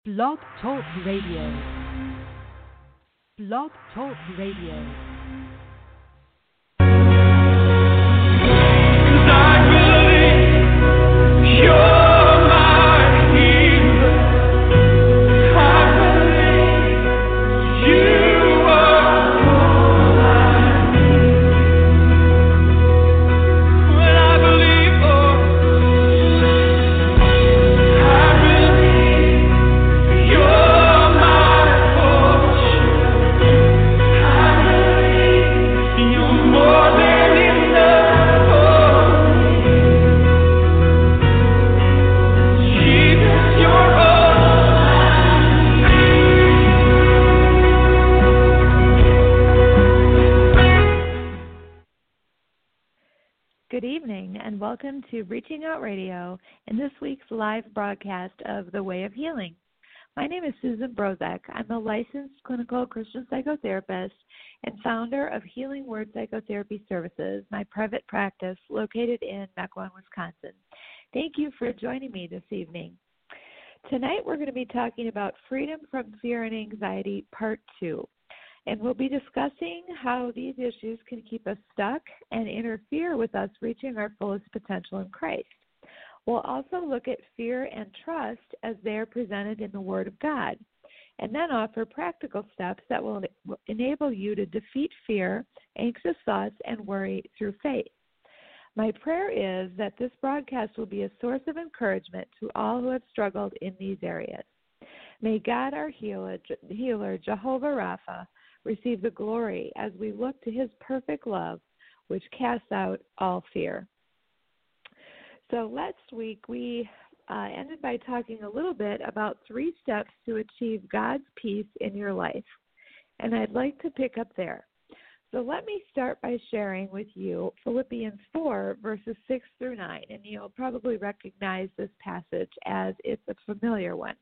Blog Talk Radio. Blog Talk Radio. Good evening and welcome to Reaching Out Radio and this week's live broadcast of The Way of Healing. My name is Susan Brozek. I'm a licensed clinical Christian psychotherapist and founder of Healing Word Psychotherapy Services, my private practice located in Mequon, Wisconsin. Thank you for joining me this evening. Tonight we're going to be talking about Freedom from Fear and Anxiety, Part 2. And we'll be discussing how these issues can keep us stuck and interfere with us reaching our fullest potential in Christ. We'll also look at fear and trust as they are presented in the Word of God, and then offer practical steps that will enable you to defeat fear, anxious thoughts, and worry through faith. My prayer is that this broadcast will be a source of encouragement to all who have struggled in these areas. May God, our healer, Jehovah Rapha, receive the glory as we look to his perfect love, which casts out all fear. So last week we ended by talking a little bit about 3 steps to achieve God's peace in your life, and I'd like to pick up there. So let me start by sharing with you Philippians 4, verses 6 through 9, and you'll probably recognize this passage as it's a familiar one.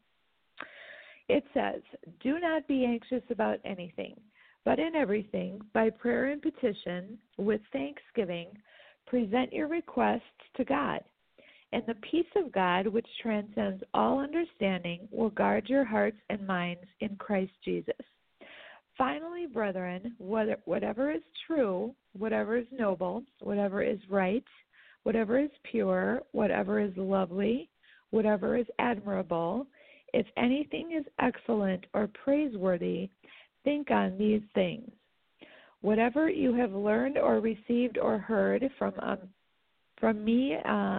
It says, "Do not be anxious about anything, but in everything, by prayer and petition, with thanksgiving, present your requests to God. And the peace of God, which transcends all understanding, will guard your hearts and minds in Christ Jesus. Finally, brethren, whatever is true, whatever is noble, whatever is right, whatever is pure, whatever is lovely, whatever is admirable, if anything is excellent or praiseworthy, think on these things. Whatever you have learned or received or heard from me,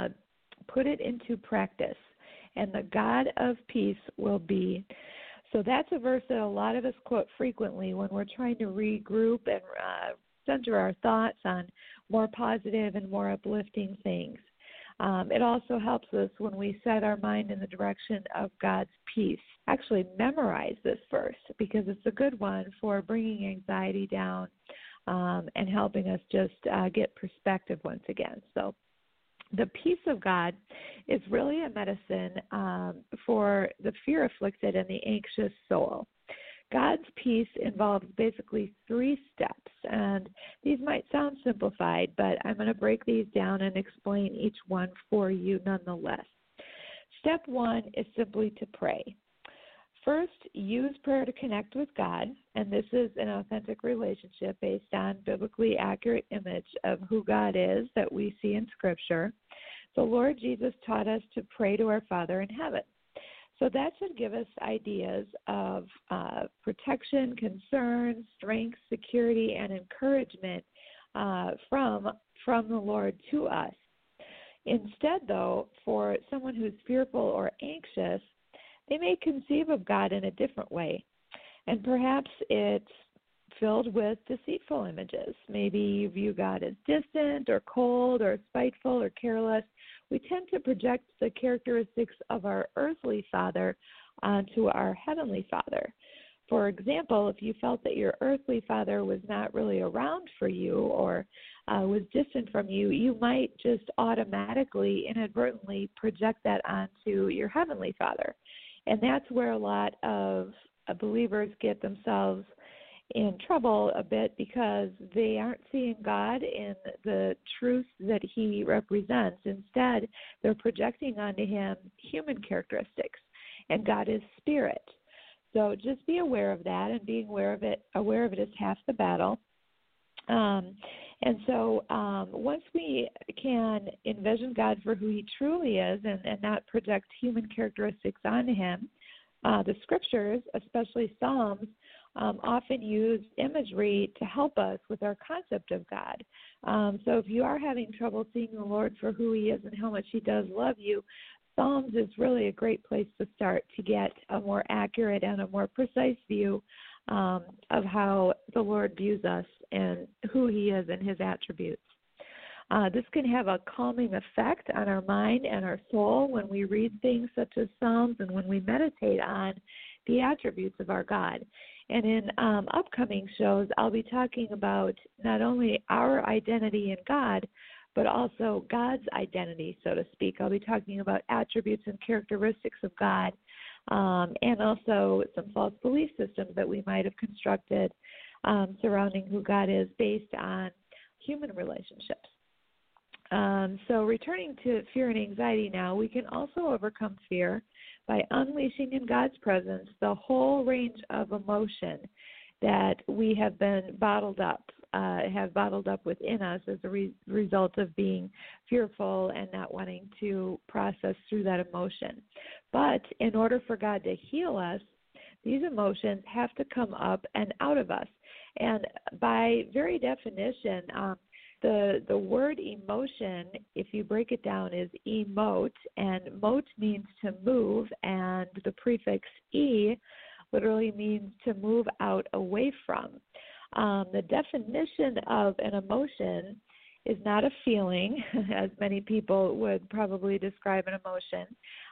put it into practice, and the God of peace will be." So that's a verse that a lot of us quote frequently when we're trying to regroup and center our thoughts on more positive and more uplifting things. It also helps us when we set our mind in the direction of God's peace. Actually, memorize this verse because it's a good one for bringing anxiety down and helping us just get perspective once again. So the peace of God is really a medicine for the fear-afflicted and the anxious soul. God's peace involves basically 3 steps, and these might sound simplified, but I'm going to break these down and explain each one for you nonetheless. Step 1 is simply to pray. First, use prayer to connect with God, and this is an authentic relationship based on biblically accurate image of who God is that we see in Scripture. The Lord Jesus taught us to pray to our Father in heaven. So that should give us ideas of protection, concern, strength, security, and encouragement from the Lord to us. Instead, though, for someone who's fearful or anxious, they may conceive of God in a different way, and perhaps it's filled with deceitful images. Maybe you view God as distant or cold or spiteful or careless. We tend to project the characteristics of our earthly father onto our heavenly Father. For example, if you felt that your earthly father was not really around for you or was distant from you, you might just automatically, inadvertently project that onto your heavenly Father. And that's where a lot of believers get themselves in trouble a bit because they aren't seeing God in the truth that he represents. Instead, they're projecting onto him human characteristics. and God is spirit. So just be aware of that, and being aware of it is half the battle. And so once we can envision God for who he truly is and not project human characteristics onto him, the scriptures, especially Psalms, often use imagery to help us with our concept of God. So if you are having trouble seeing the Lord for who he is and how much he does love you, Psalms is really a great place to start to get a more accurate and a more precise view of how the Lord views us and who he is and his attributes. This can have a calming effect on our mind and our soul when we read things such as Psalms and when we meditate on the attributes of our God. And in upcoming shows, I'll be talking about not only our identity in God, but also God's identity, so to speak. I'll be talking about attributes and characteristics of God, and also some false belief systems that we might have constructed surrounding who God is based on human relationships. So returning to fear and anxiety now, we can also overcome fear by unleashing in God's presence the whole range of emotion that we have been bottled up within us as a result of being fearful and not wanting to process through that emotion. But in order for God to heal us, these emotions have to come up and out of us. And by very definition, the word emotion, if you break it down, is emote, and mote means to move, and the prefix e literally means to move out away from. The definition of an emotion is not a feeling, as many people would probably describe an emotion.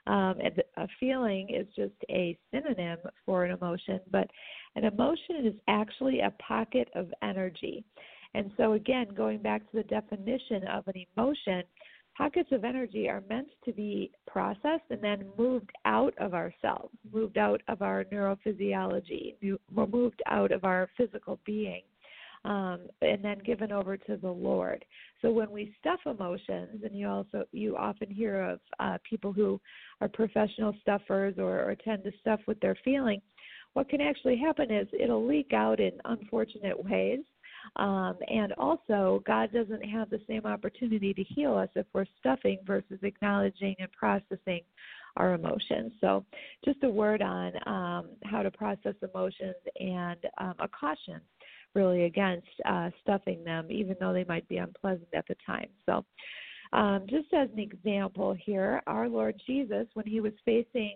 A feeling is just a synonym for an emotion, but an emotion is actually a pocket of energy. And so, again, going back to the definition of an emotion, pockets of energy are meant to be processed and then moved out of ourselves, moved out of our neurophysiology, moved out of our physical being, and then given over to the Lord. So when we stuff emotions, and you often hear of people who are professional stuffers or tend to stuff with their feelings, what can actually happen is it'll leak out in unfortunate ways. And also, God doesn't have the same opportunity to heal us if we're stuffing versus acknowledging and processing our emotions. So just a word on how to process emotions and a caution really against stuffing them, even though they might be unpleasant at the time. So just as an example here, our Lord Jesus, when he was facing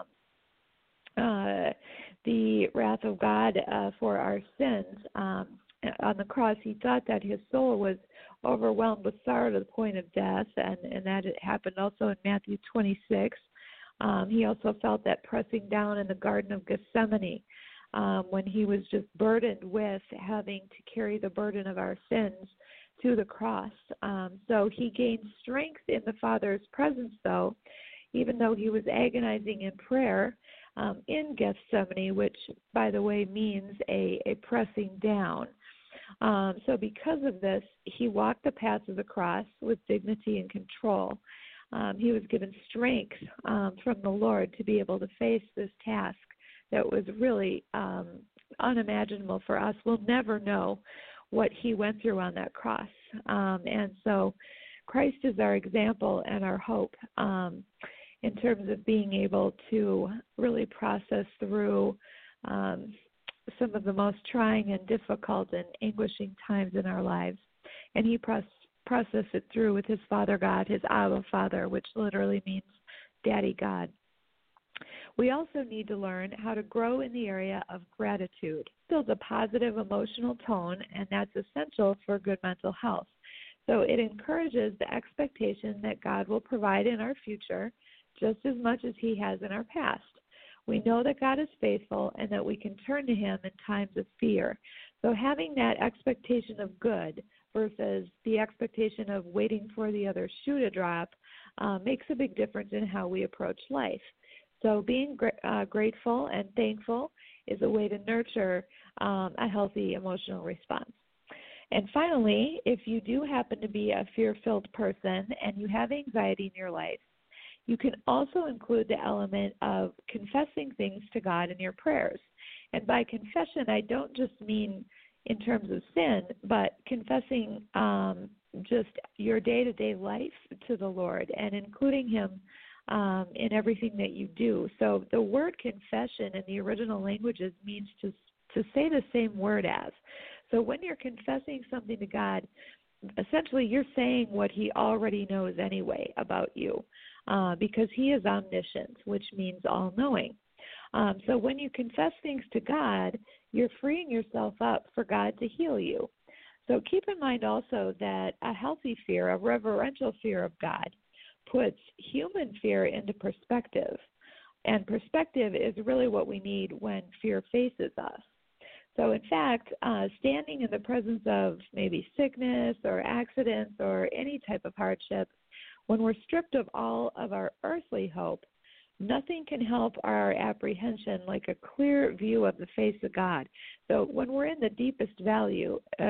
the wrath of God for our sins, on the cross, he thought that his soul was overwhelmed with sorrow to the point of death, and that it happened also in Matthew 26. He also felt that pressing down in the Garden of Gethsemane when he was just burdened with having to carry the burden of our sins to the cross. So he gained strength in the Father's presence, though, even though he was agonizing in prayer in Gethsemane, which, by the way, means a pressing down. So because of this, he walked the path of the cross with dignity and control. He was given strength from the Lord to be able to face this task that was really unimaginable for us. We'll never know what he went through on that cross. And so Christ is our example and our hope in terms of being able to really process through some of the most trying and difficult and anguishing times in our lives. And he processed it through with his Father God, his Abba Father, which literally means Daddy God. We also need to learn how to grow in the area of gratitude. It builds a positive emotional tone, and that's essential for good mental health. So it encourages the expectation that God will provide in our future just as much as he has in our past. We know that God is faithful and that we can turn to him in times of fear. So having that expectation of good versus the expectation of waiting for the other shoe to drop makes a big difference in how we approach life. So being grateful and thankful is a way to nurture a healthy emotional response. And finally, if you do happen to be a fear-filled person and you have anxiety in your life, you can also include the element of confessing things to God in your prayers. And by confession, I don't just mean in terms of sin, but confessing just your day-to-day life to the Lord and including Him in everything that you do. So the word confession in the original languages means to say the same word as. So when you're confessing something to God, essentially you're saying what He already knows anyway about you, because He is omniscient, which means all-knowing. So when you confess things to God, you're freeing yourself up for God to heal you. So keep in mind also that a healthy fear, a reverential fear of God, puts human fear into perspective. And perspective is really what we need when fear faces us. So in fact, standing in the presence of maybe sickness or accidents or any type of hardship, when we're stripped of all of our earthly hope, nothing can help our apprehension like a clear view of the face of God. So when we're in the deepest valley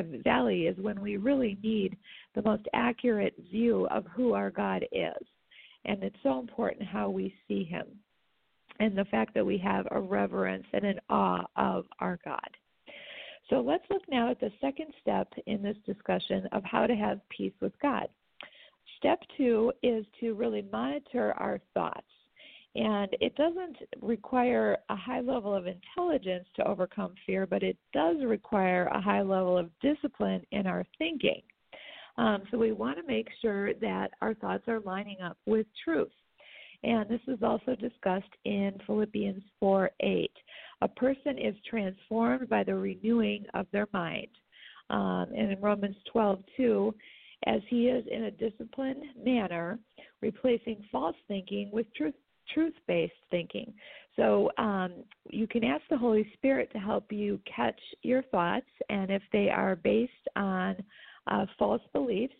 is when we really need the most accurate view of who our God is. And it's so important how we see Him and the fact that we have a reverence and an awe of our God. So let's look now at the second step in this discussion of how to have peace with God. Step 2 is to really monitor our thoughts. And it doesn't require a high level of intelligence to overcome fear, but it does require a high level of discipline in our thinking. So we want to make sure that our thoughts are lining up with truth. And this is also discussed in Philippians 4:8. A person is transformed by the renewing of their mind. And in Romans 12:2, as he is in a disciplined manner, replacing false thinking with truth-based thinking. So you can ask the Holy Spirit to help you catch your thoughts, and if they are based on false beliefs,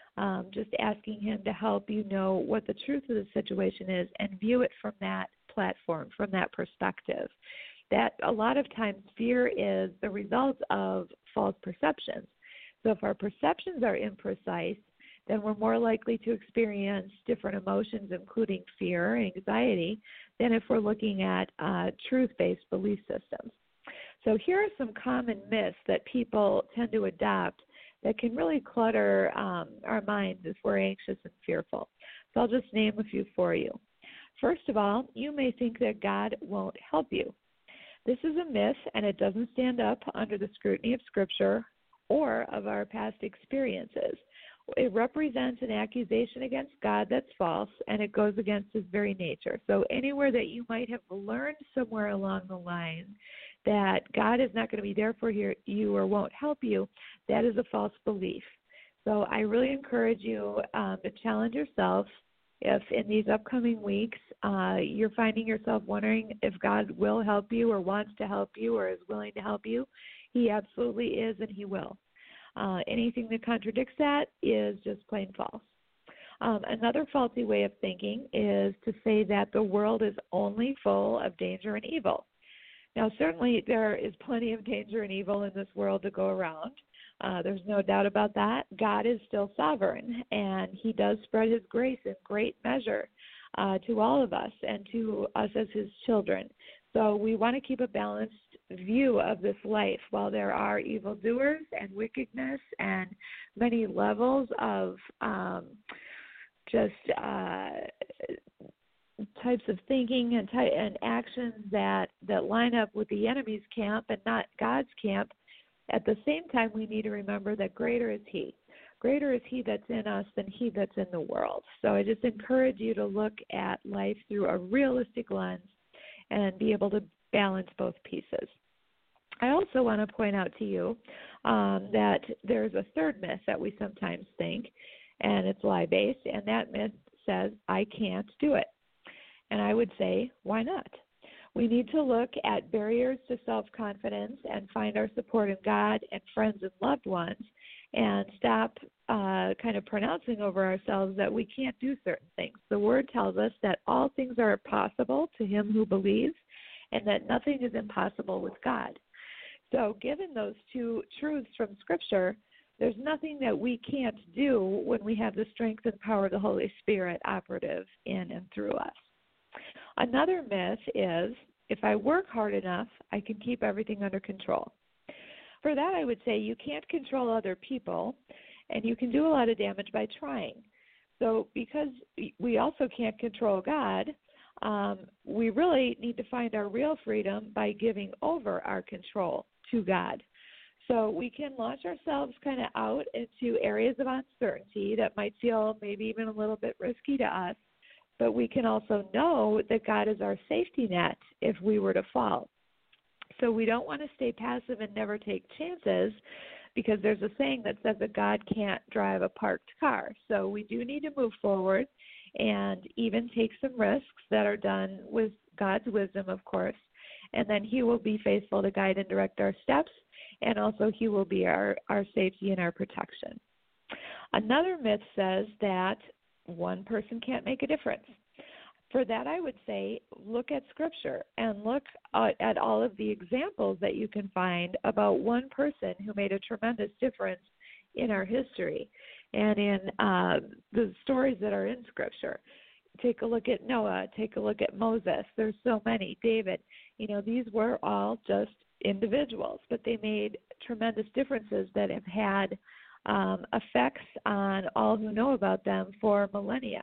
just asking Him to help you know what the truth of the situation is and view it from that platform, from that perspective. That a lot of times fear is the result of false perceptions. So if our perceptions are imprecise, then we're more likely to experience different emotions, including fear and anxiety, than if we're looking at truth-based belief systems. So here are some common myths that people tend to adopt that can really clutter our minds if we're anxious and fearful. So I'll just name a few for you. First of all, you may think that God won't help you. This is a myth, and it doesn't stand up under the scrutiny of Scripture or of our past experiences. It represents an accusation against God that's false, and it goes against His very nature. So anywhere that you might have learned somewhere along the line that God is not going to be there for you or won't help you, that is a false belief. So I really encourage you to challenge yourself. If in these upcoming weeks you're finding yourself wondering if God will help you or wants to help you or is willing to help you, He absolutely is, and He will. Anything that contradicts that is just plain false. Another faulty way of thinking is to say that the world is only full of danger and evil. Now, certainly there is plenty of danger and evil in this world to go around. There's no doubt about that. God is still sovereign, and He does spread His grace in great measure to all of us and to us as His children. So we want to keep a balanced view of this life. While there are evildoers and wickedness and many levels of types of thinking and actions that line up with the enemy's camp and not God's camp, at the same time we need to remember that greater is He. Greater is He that's in us than he that's in the world. So I just encourage you to look at life through a realistic lens and be able to balance both pieces. I also want to point out to you that there's a third myth that we sometimes think, and it's lie-based, and that myth says, I can't do it. And I would say, why not? We need to look at barriers to self-confidence and find our support in God and friends and loved ones, and stop kind of pronouncing over ourselves that we can't do certain things. The Word tells us that all things are possible to him who believes, and that nothing is impossible with God. So given those two truths from Scripture, There's nothing that we can't do when we have the strength and power of the Holy Spirit operative in and through us. Another myth is, if I work hard enough, I can keep everything under control. For that, I would say you can't control other people, and you can do a lot of damage by trying. So because we also can't control God, we really need to find our real freedom by giving over our control to God. So we can launch ourselves kind of out into areas of uncertainty that might feel maybe even a little bit risky to us, but we can also know that God is our safety net if we were to fall. So we don't want to stay passive and never take chances, because there's a saying that says that God can't drive a parked car. So we do need to move forward and even take some risks that are done with God's wisdom, of course, and then He will be faithful to guide and direct our steps, and also He will be our safety and our protection. Another myth says that one person can't make a difference. For that, I would say look at Scripture and look at all of the examples that you can find about one person who made a tremendous difference in our history and in the stories that are in Scripture. Take a look at Noah. Take a look at Moses. There's so many. David. These were all just individuals, but they made tremendous differences that have had effects on all who know about them for millennia.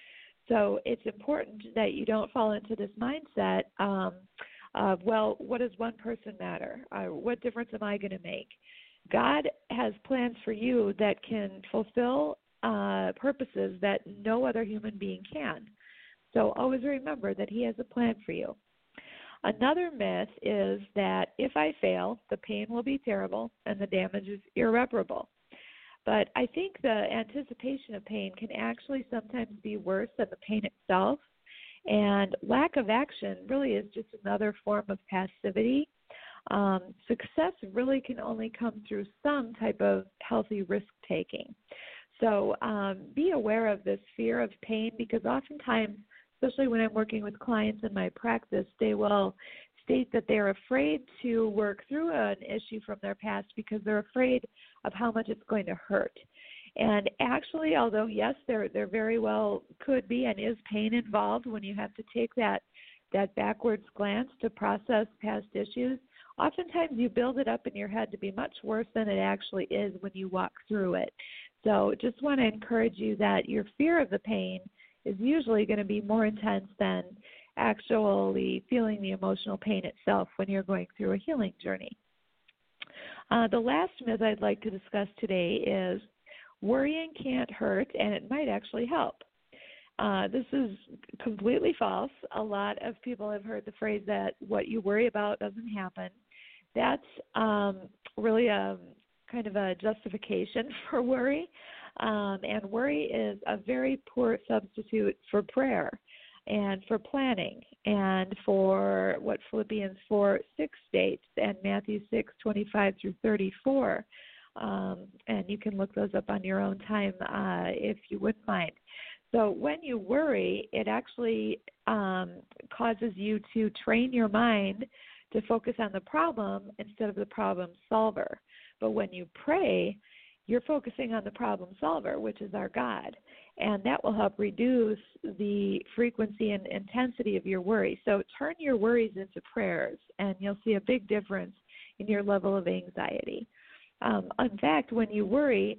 So it's important that you don't fall into this mindset of, well, what does one person matter? What difference am I going to make? God has plans for you that can fulfill purposes that no other human being can. So always remember that He has a plan for you. Another myth is that if I fail, the pain will be terrible and the damage is irreparable. But I think the anticipation of pain can actually sometimes be worse than the pain itself. And lack of action really is just another form of passivity. Success really can only come through some type of healthy risk-taking. So be aware of this fear of pain, because oftentimes, especially when I'm working with clients in my practice, they will state that they're afraid to work through an issue from their past because they're afraid of how much it's going to hurt. And actually, although, yes, there very well could be and is pain involved when you have to take that backwards glance to process past issues, oftentimes you build it up in your head to be much worse than it actually is when you walk through it. So just want to encourage you that your fear of the pain is usually going to be more intense than actually feeling the emotional pain itself when you're going through a healing journey. The last myth I'd like to discuss today is worrying can't hurt and it might actually help. This is completely false. A lot of people have heard the phrase that what you worry about doesn't happen. That's really a kind of a justification for worry. And worry is a very poor substitute for prayer and for planning and for what Philippians 4:6 states and Matthew 6:25 through 34. And you can look those up on your own time if you wouldn't mind. So when you worry, it actually causes you to train your mind to focus on the problem instead of the problem solver. But when you pray, you're focusing on the problem solver, which is our God, and that will help reduce the frequency and intensity of your worry. So turn your worries into prayers, and you'll see a big difference in your level of anxiety. In fact, when you worry,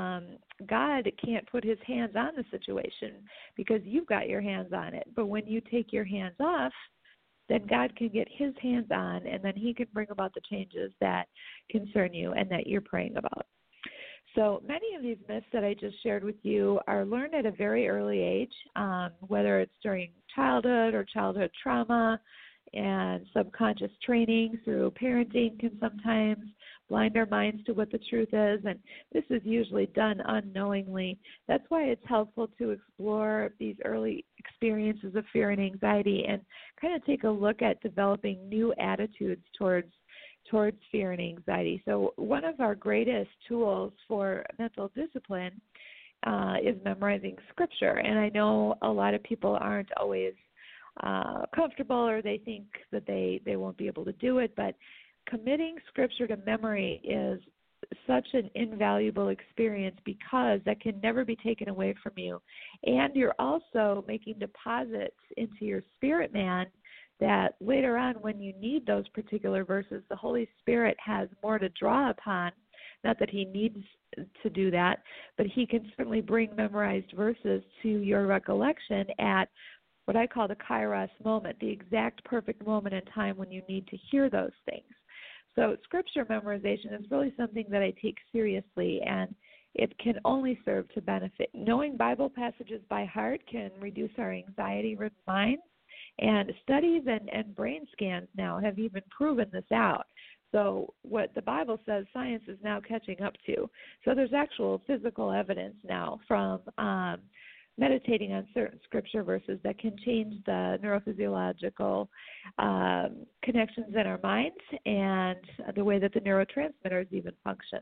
God can't put His hands on the situation because you've got your hands on it. But when you take your hands off, then God can get His hands on, and then He can bring about the changes that concern you and that you're praying about. So many of these myths that I just shared with you are learned at a very early age, whether it's during childhood or childhood trauma, and subconscious training through parenting can sometimes blind our minds to what the truth is, and this is usually done unknowingly. That's why it's helpful to explore these early experiences of fear and anxiety and kind of take a look at developing new attitudes towards fear and anxiety. So one of our greatest tools for mental discipline is memorizing Scripture, and I know a lot of people aren't always comfortable, or they think that they won't be able to do it, but committing Scripture to memory is such an invaluable experience because that can never be taken away from you. And you're also making deposits into your spirit man that later on when you need those particular verses, the Holy Spirit has more to draw upon. Not that he needs to do that, but he can certainly bring memorized verses to your recollection at what I call the kairos moment, the exact perfect moment in time when you need to hear those things. So scripture memorization is really something that I take seriously, and it can only serve to benefit. Knowing Bible passages by heart can reduce our anxiety-ridden minds, and studies and brain scans now have even proven this out. So what the Bible says, science is now catching up to. So there's actual physical evidence now from meditating on certain scripture verses that can change the neurophysiological connections in our minds and the way that the neurotransmitters even function.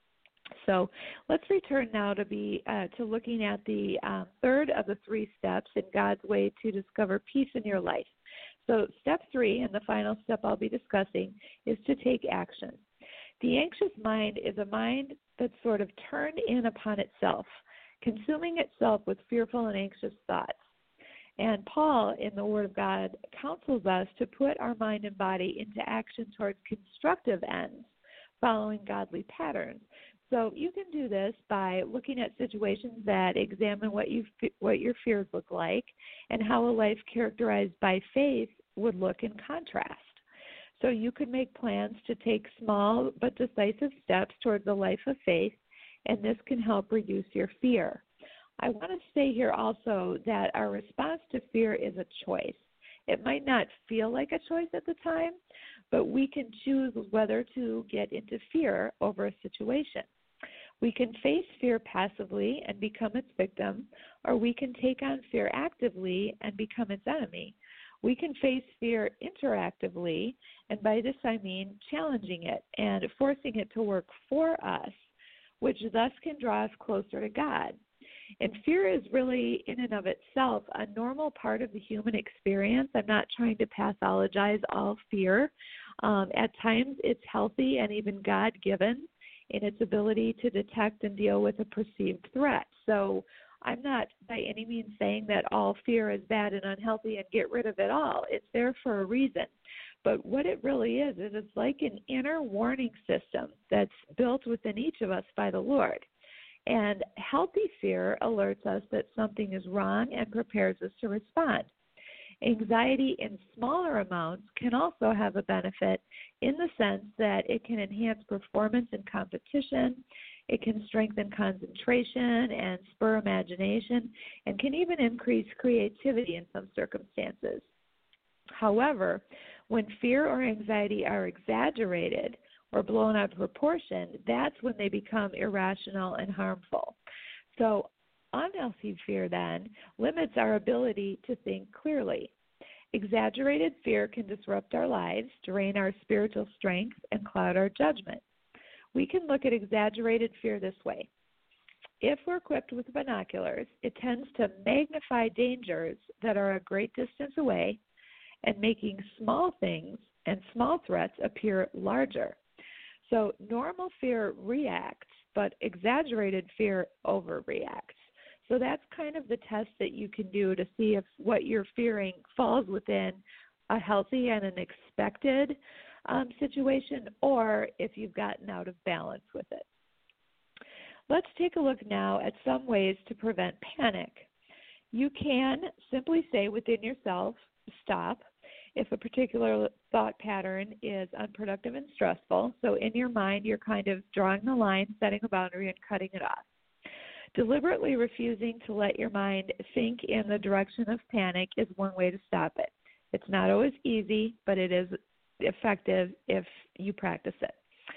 So let's return now to looking at the third of the three steps in God's way to discover peace in your life. So step 3, and the final step I'll be discussing, is to take action. The anxious mind is a mind that's sort of turned in upon itself, consuming itself with fearful and anxious thoughts. And Paul, in the Word of God, counsels us to put our mind and body into action towards constructive ends, following godly patterns. So you can do this by looking at situations that examine what your fears look like and how a life characterized by faith would look in contrast. So you could make plans to take small but decisive steps towards a life of faith, and this can help reduce your fear. I want to say here also that our response to fear is a choice. It might not feel like a choice at the time, but we can choose whether to get into fear over a situation. We can face fear passively and become its victim, or we can take on fear actively and become its enemy. We can face fear interactively, and by this I mean challenging it and forcing it to work for us, which thus can draw us closer to God. And fear is really, in and of itself, a normal part of the human experience. I'm not trying to pathologize all fear. At times it's healthy and even God-given in its ability to detect and deal with a perceived threat. So I'm not by any means saying that all fear is bad and unhealthy and get rid of it all. It's there for a reason. But what it really is it's like an inner warning system that's built within each of us by the Lord. And healthy fear alerts us that something is wrong and prepares us to respond. Anxiety in smaller amounts can also have a benefit in the sense that it can enhance performance in competition, it can strengthen concentration and spur imagination, and can even increase creativity in some circumstances. However, when fear or anxiety are exaggerated or blown out of proportion, that's when they become irrational and harmful. So unhealthy fear then limits our ability to think clearly. Exaggerated fear can disrupt our lives, drain our spiritual strength, and cloud our judgment. We can look at exaggerated fear this way. If we're equipped with binoculars, it tends to magnify dangers that are a great distance away and making small things and small threats appear larger. So normal fear reacts, but exaggerated fear overreacts. So that's kind of the test that you can do to see if what you're fearing falls within a healthy and an expected situation, or if you've gotten out of balance with it. Let's take a look now at some ways to prevent panic. You can simply say within yourself, stop, if a particular thought pattern is unproductive and stressful. So in your mind, you're kind of drawing the line, setting a boundary, and cutting it off. Deliberately refusing to let your mind think in the direction of panic is one way to stop it. It's not always easy, but it is effective if you practice it.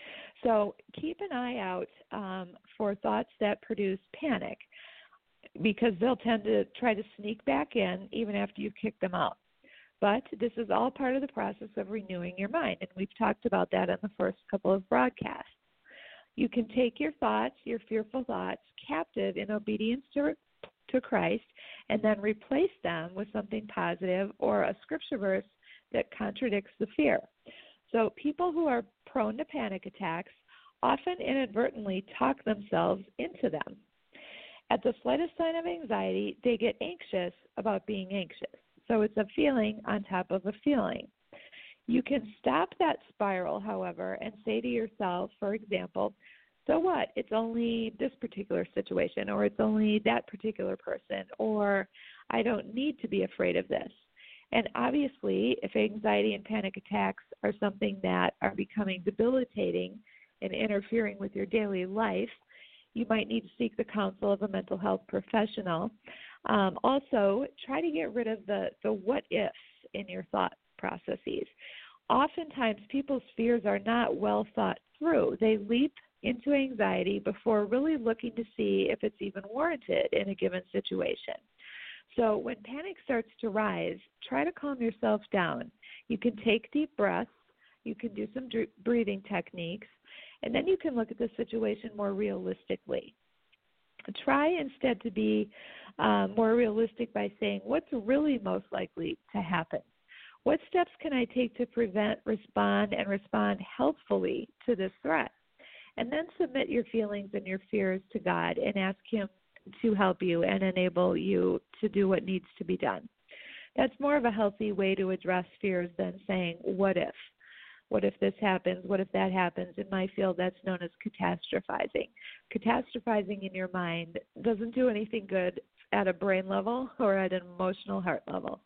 So keep an eye out for thoughts that produce panic, because they'll tend to try to sneak back in even after you've kicked them out. But this is all part of the process of renewing your mind, and we've talked about that in the first couple of broadcasts. You can take your thoughts, your fearful thoughts, captive in obedience to Christ, and then replace them with something positive or a scripture verse that contradicts the fear. So people who are prone to panic attacks often inadvertently talk themselves into them. At the slightest sign of anxiety, they get anxious about being anxious. So it's a feeling on top of a feeling. You can stop that spiral, however, and say to yourself, for example, so what? It's only this particular situation, or it's only that particular person, or I don't need to be afraid of this. And obviously, if anxiety and panic attacks are something that are becoming debilitating and interfering with your daily life, you might need to seek the counsel of a mental health professional. Also, try to get rid of the what ifs in your thought processes. Oftentimes, people's fears are not well thought through. They leap into anxiety before really looking to see if it's even warranted in a given situation. So when panic starts to rise, try to calm yourself down. You can take deep breaths. You can do some breathing techniques. And then you can look at the situation more realistically. Try instead to be more realistic by saying, what's really most likely to happen? What steps can I take to prevent, respond healthfully to this threat? And then submit your feelings and your fears to God and ask Him to help you and enable you to do what needs to be done. That's more of a healthy way to address fears than saying, what if? What if this happens? What if that happens? In my field, that's known as catastrophizing. Catastrophizing in your mind doesn't do anything good at a brain level or at an emotional heart level.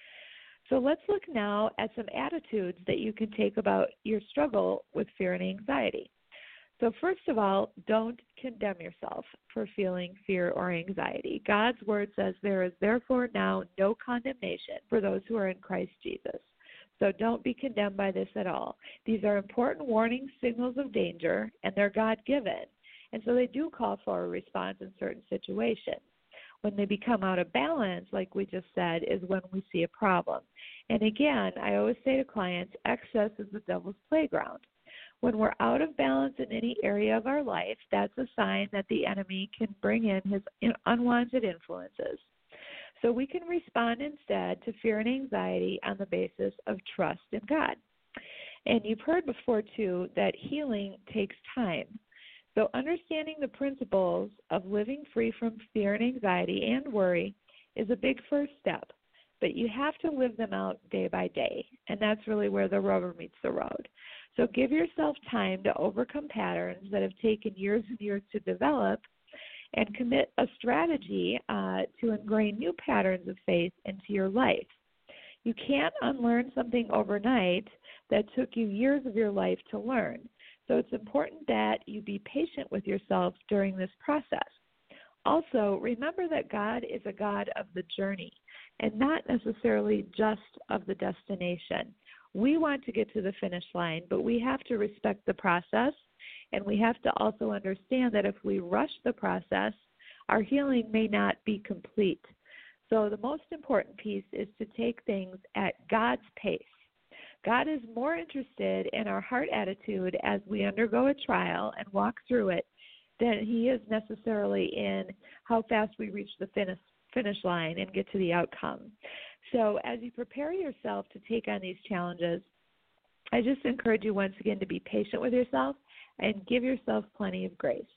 So let's look now at some attitudes that you can take about your struggle with fear and anxiety. So first of all, don't condemn yourself for feeling fear or anxiety. God's word says there is therefore now no condemnation for those who are in Christ Jesus. So don't be condemned by this at all. These are important warning signals of danger, and they're God-given. And so they do call for a response in certain situations. When they become out of balance, like we just said, is when we see a problem. And again, I always say to clients, excess is the devil's playground. When we're out of balance in any area of our life, that's a sign that the enemy can bring in his unwanted influences. So we can respond instead to fear and anxiety on the basis of trust in God. And you've heard before, too, that healing takes time. So understanding the principles of living free from fear and anxiety and worry is a big first step. But you have to live them out day by day, and that's really where the rubber meets the road. So give yourself time to overcome patterns that have taken years and years to develop, and commit a strategy to ingrain new patterns of faith into your life. You can't unlearn something overnight that took you years of your life to learn. So it's important that you be patient with yourself during this process. Also, remember that God is a God of the journey and not necessarily just of the destination. We want to get to the finish line, but we have to respect the process, and we have to also understand that if we rush the process, our healing may not be complete. So the most important piece is to take things at God's pace. God is more interested in our heart attitude as we undergo a trial and walk through it than He is necessarily in how fast we reach the finish line and get to the outcome. So as you prepare yourself to take on these challenges, I just encourage you once again to be patient with yourself and give yourself plenty of grace.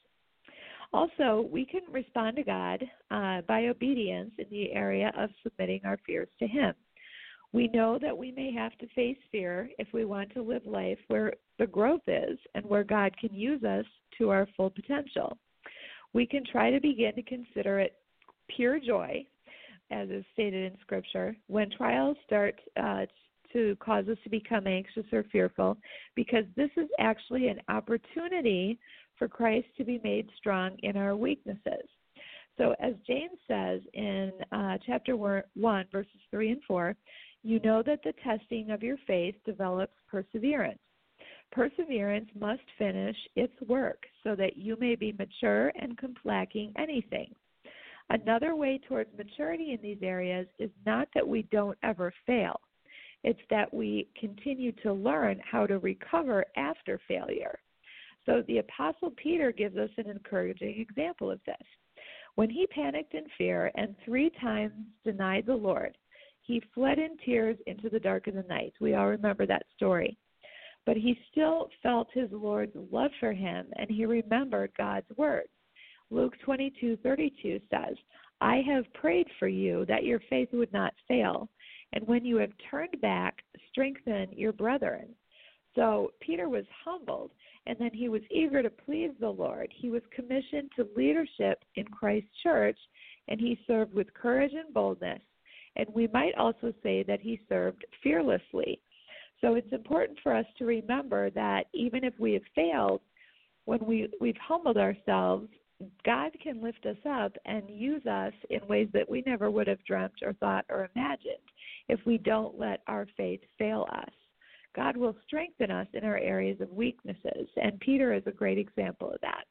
Also, we can respond to God by obedience in the area of submitting our fears to Him. We know that we may have to face fear if we want to live life where the growth is and where God can use us to our full potential. We can try to begin to consider it pure joy, as is stated in Scripture, when trials start to cause us to become anxious or fearful, because this is actually an opportunity for Christ to be made strong in our weaknesses. So as James says in chapter 1, verses 3 and 4, you know that the testing of your faith develops perseverance. Perseverance must finish its work so that you may be mature and lacking anything. Another way towards maturity in these areas is not that we don't ever fail. It's that we continue to learn how to recover after failure. So the Apostle Peter gives us an encouraging example of this. When he panicked in fear and 3 times denied the Lord, he fled in tears into the dark of the night. We all remember that story. but he still felt his Lord's love for him, and he remembered God's word. Luke 22:32 says, I have prayed for you that your faith would not fail, and when you have turned back, strengthen your brethren. So Peter was humbled, and then he was eager to please the Lord. He was commissioned to leadership in Christ's church, and he served with courage and boldness. And we might also say that he served fearlessly. So it's important for us to remember that even if we have failed, when we've humbled ourselves, God can lift us up and use us in ways that we never would have dreamt or thought or imagined if we don't let our faith fail us. God will strengthen us in our areas of weaknesses, and Peter is a great example of that.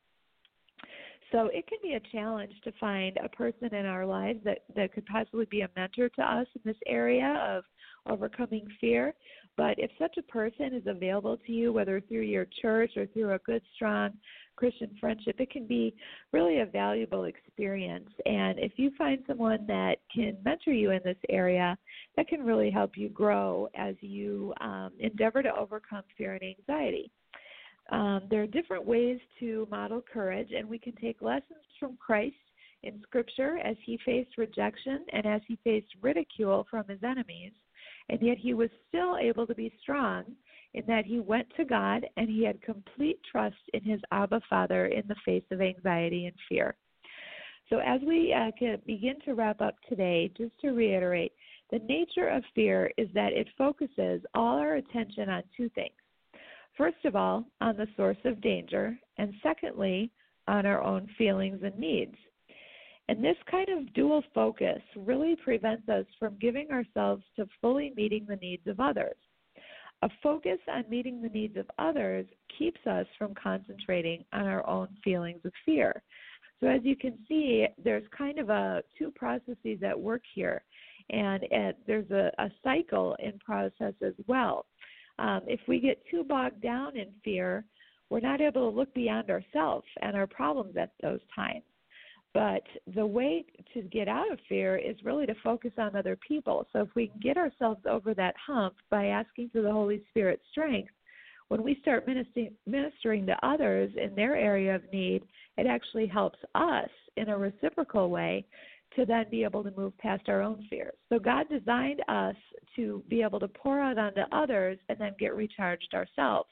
So it can be a challenge to find a person in our lives that could possibly be a mentor to us in this area of overcoming fear. But if such a person is available to you, whether through your church or through a good, strong Christian friendship, it can be really a valuable experience. And if you find someone that can mentor you in this area, that can really help you grow as you endeavor to overcome fear and anxiety. There are different ways to model courage, and we can take lessons from Christ in Scripture as he faced rejection and as he faced ridicule from his enemies, and yet he was still able to be strong in that he went to God and he had complete trust in his Abba Father in the face of anxiety and fear. So as we can begin to wrap up today, just to reiterate, the nature of fear is that it focuses all our attention on two things. First of all, on the source of danger, and secondly, on our own feelings and needs. And this kind of dual focus really prevents us from giving ourselves to fully meeting the needs of others. A focus on meeting the needs of others keeps us from concentrating on our own feelings of fear. So as you can see, there's kind of two processes at work here, and there's a cycle in process as well. If we get too bogged down in fear, we're not able to look beyond ourselves and our problems at those times. But the way to get out of fear is really to focus on other people. So if we can get ourselves over that hump by asking for the Holy Spirit's strength, when we start ministering to others in their area of need, it actually helps us in a reciprocal way to then be able to move past our own fears. So God designed us to be able to pour out onto others and then get recharged ourselves.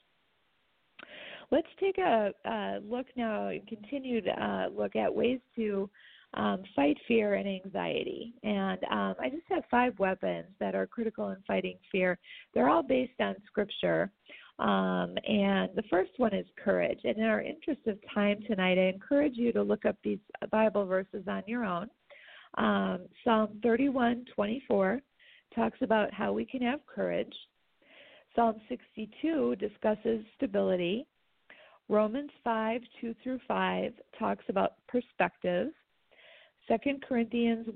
Let's take a look now, a continued look at ways to fight fear and anxiety. And I just have 5 weapons that are critical in fighting fear. They're all based on Scripture. And the first one is courage. And in our interest of time tonight, I encourage you to look up these Bible verses on your own. Psalm 31:24 talks about how we can have courage. Psalm 62 discusses stability. Romans 5:2-5 talks about perspective. 2 Corinthians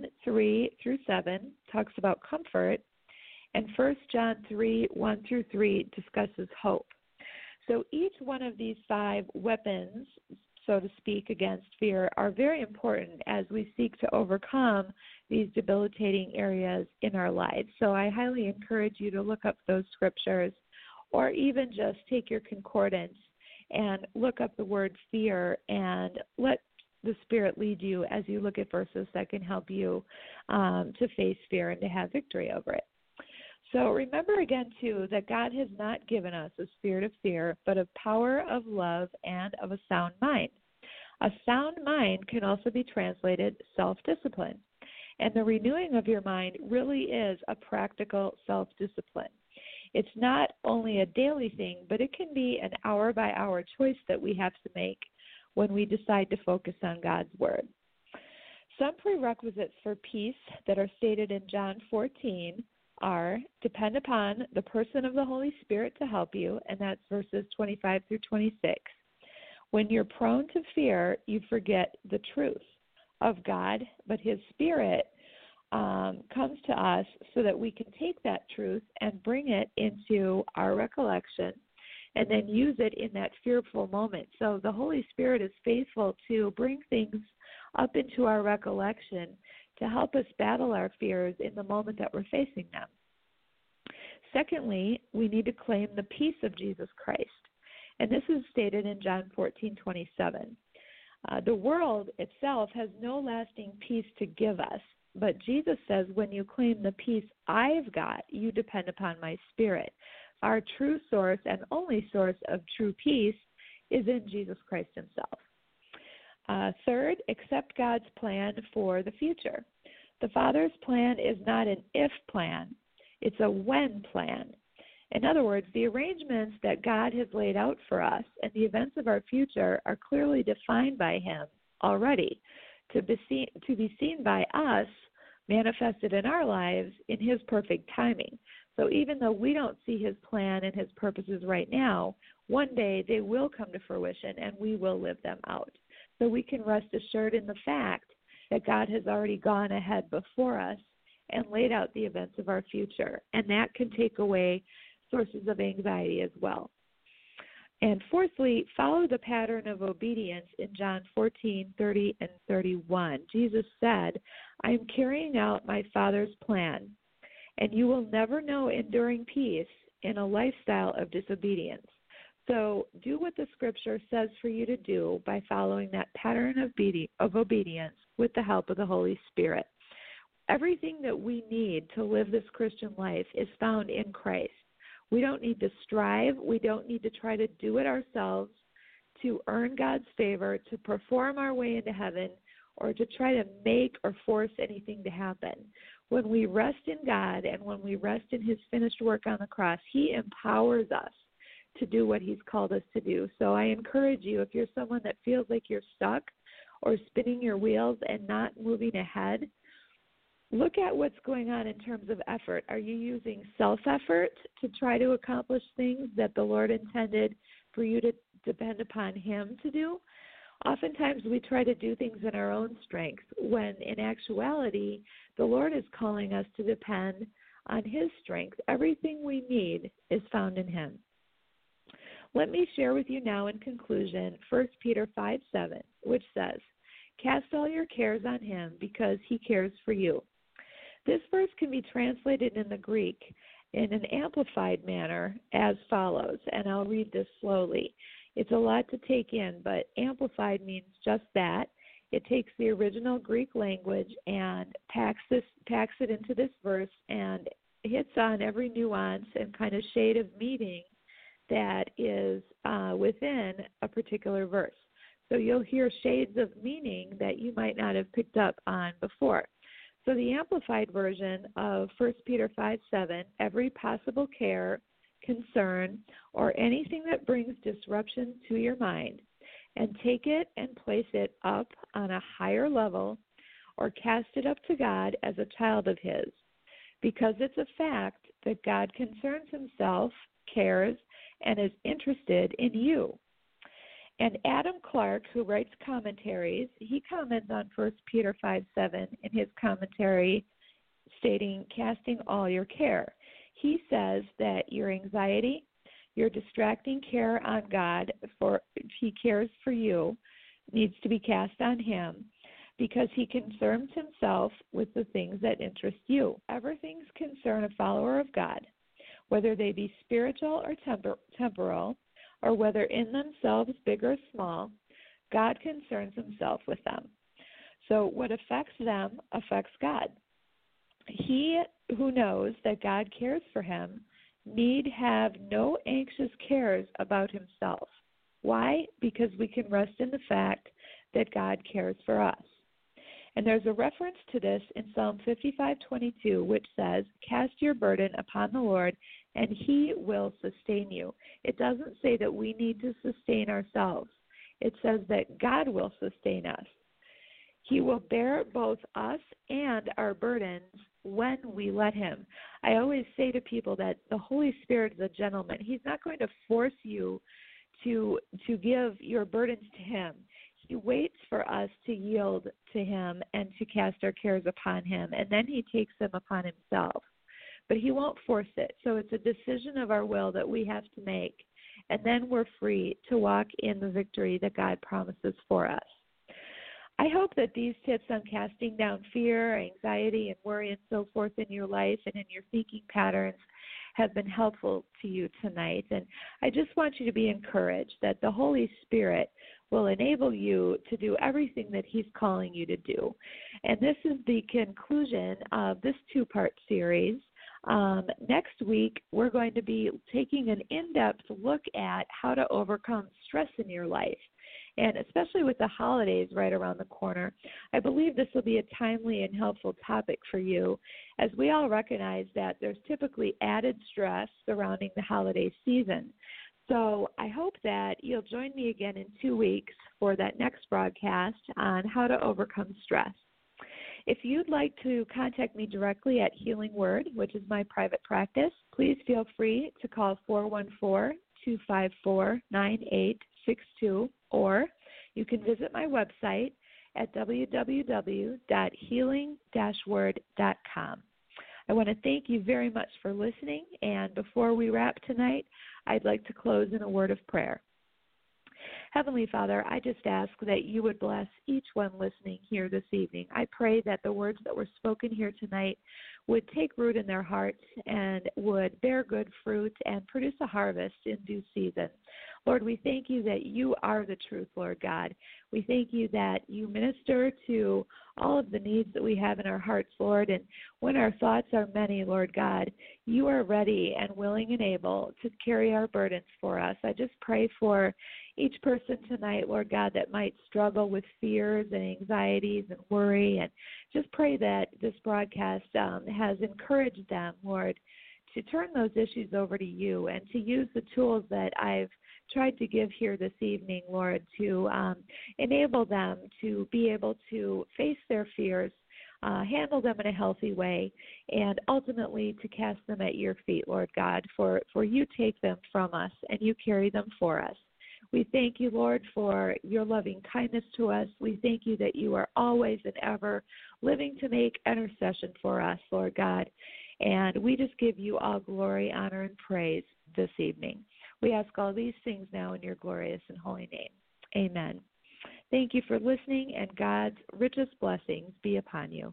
1:3-7 talks about comfort. And 1 John 3:1-3 discusses hope. So each one of these 5 weapons, so to speak, against fear are very important as we seek to overcome these debilitating areas in our lives. So I highly encourage you to look up those scriptures, or even just take your concordance and look up the word fear and let the Spirit lead you as you look at verses that can help you to face fear and to have victory over it. So remember again, too, that God has not given us a spirit of fear, but of power, of love, and of a sound mind. A sound mind can also be translated self-discipline. And the renewing of your mind really is a practical self-discipline. It's not only a daily thing, but it can be an hour-by-hour choice that we have to make when we decide to focus on God's Word. Some prerequisites for peace that are stated in John 14 are depend upon the person of the Holy Spirit to help you, and that's verses 25-26. When you're prone to fear, you forget the truth of God, but His Spirit comes to us so that we can take that truth and bring it into our recollection and then use it in that fearful moment. So the Holy Spirit is faithful to bring things up into our recollection to help us battle our fears in the moment that we're facing them. Secondly, we need to claim the peace of Jesus Christ. And this is stated in John 14:27. The world itself has no lasting peace to give us, but Jesus says, when you claim the peace I've got, you depend upon my Spirit. Our true source and only source of true peace is in Jesus Christ himself. Third, accept God's plan for the future. The Father's plan is not an if plan, it's a when plan. In other words, the arrangements that God has laid out for us and the events of our future are clearly defined by him already, to be seen by us, manifested in our lives in his perfect timing. So even though we don't see his plan and his purposes right now, one day they will come to fruition and we will live them out. So we can rest assured in the fact that God has already gone ahead before us and laid out the events of our future. And that can take away sources of anxiety as well. And fourthly, follow the pattern of obedience in John 14:30 and 31. Jesus said, I am carrying out my Father's plan, and you will never know enduring peace in a lifestyle of disobedience. So do what the Scripture says for you to do by following that pattern of obedience with the help of the Holy Spirit. Everything that we need to live this Christian life is found in Christ. We don't need to strive. We don't need to try to do it ourselves to earn God's favor, to perform our way into heaven, or to try to make or force anything to happen. When we rest in God and when we rest in his finished work on the cross, he empowers us to do what he's called us to do. So I encourage you, if you're someone that feels like you're stuck or spinning your wheels and not moving ahead, look at what's going on in terms of effort. Are you using self-effort to try to accomplish things that the Lord intended for you to depend upon him to do? Oftentimes we try to do things in our own strength, when in actuality the Lord is calling us to depend on his strength. Everything we need is found in him. Let me share with you now in conclusion 1 Peter 5:7, which says, cast all your cares on him because he cares for you. This verse can be translated in the Greek in an amplified manner as follows, and I'll read this slowly. It's a lot to take in, but amplified means just that. It takes the original Greek language and packs it into this verse and hits on every nuance and kind of shade of meaning that is within a particular verse. So you'll hear shades of meaning that you might not have picked up on before. So the Amplified version of 1 Peter 5:7, every possible care, concern, or anything that brings disruption to your mind, and take it and place it up on a higher level or cast it up to God as a child of his, because it's a fact that God concerns himself, cares, and is interested in you. And Adam Clark, who writes commentaries, he comments on 1 Peter 5:7 in his commentary, stating, casting all your care. He says that your anxiety, your distracting care on God, for he cares for you, needs to be cast on him, because he concerns himself with the things that interest you. Everything's concern a follower of God, whether they be spiritual or temporal, or whether in themselves big or small, God concerns himself with them. So what affects them affects God. He who knows that God cares for him need have no anxious cares about himself. Why? Because we can rest in the fact that God cares for us. And there's a reference to this in Psalm 55:22, which says, cast your burden upon the Lord, and he will sustain you. It doesn't say that we need to sustain ourselves. It says that God will sustain us. He will bear both us and our burdens when we let him. I always say to people that the Holy Spirit is a gentleman. He's not going to force you to give your burdens to him. He waits for us to yield to him and to cast our cares upon him, and then he takes them upon himself. But he won't force it. So it's a decision of our will that we have to make, and then we're free to walk in the victory that God promises for us. I hope that these tips on casting down fear, anxiety, and worry and so forth in your life and in your thinking patterns have been helpful to you tonight. And I just want you to be encouraged that the Holy Spirit will enable you to do everything that He's calling you to do. And this is the conclusion of this two-part series. Next week, we're going to be taking an in-depth look at how to overcome stress in your life. And especially with the holidays right around the corner, I believe this will be a timely and helpful topic for you, as we all recognize that there's typically added stress surrounding the holiday season. So I hope that you'll join me again in 2 weeks for that next broadcast on how to overcome stress. If you'd like to contact me directly at Healing Word, which is my private practice, please feel free to call 414-254-9862, or you can visit my website at www.healing-word.com. I want to thank you very much for listening, and before we wrap tonight, I'd like to close in a word of prayer. Heavenly Father, I just ask that you would bless each one listening here this evening. I pray that the words that were spoken here tonight would take root in their hearts and would bear good fruit and produce a harvest in due season. Lord, we thank you that you are the truth, Lord God. We thank you that you minister to all of the needs that we have in our hearts, Lord. And when our thoughts are many, Lord God, you are ready and willing and able to carry our burdens for us. I just pray for each person tonight, Lord God, that might struggle with fears and anxieties and worry. And just pray that this broadcast has encouraged them, Lord, to turn those issues over to you and to use the tools that I've tried to give here this evening, Lord, to enable them to be able to face their fears, handle them in a healthy way, and ultimately to cast them at your feet, Lord God, for you take them from us and you carry them for us. We thank you, Lord, for your loving kindness to us. We thank you that you are always and ever living to make intercession for us, Lord God. And we just give you all glory, honor, and praise this evening. We ask all these things now in your glorious and holy name. Amen. Thank you for listening, and God's richest blessings be upon you.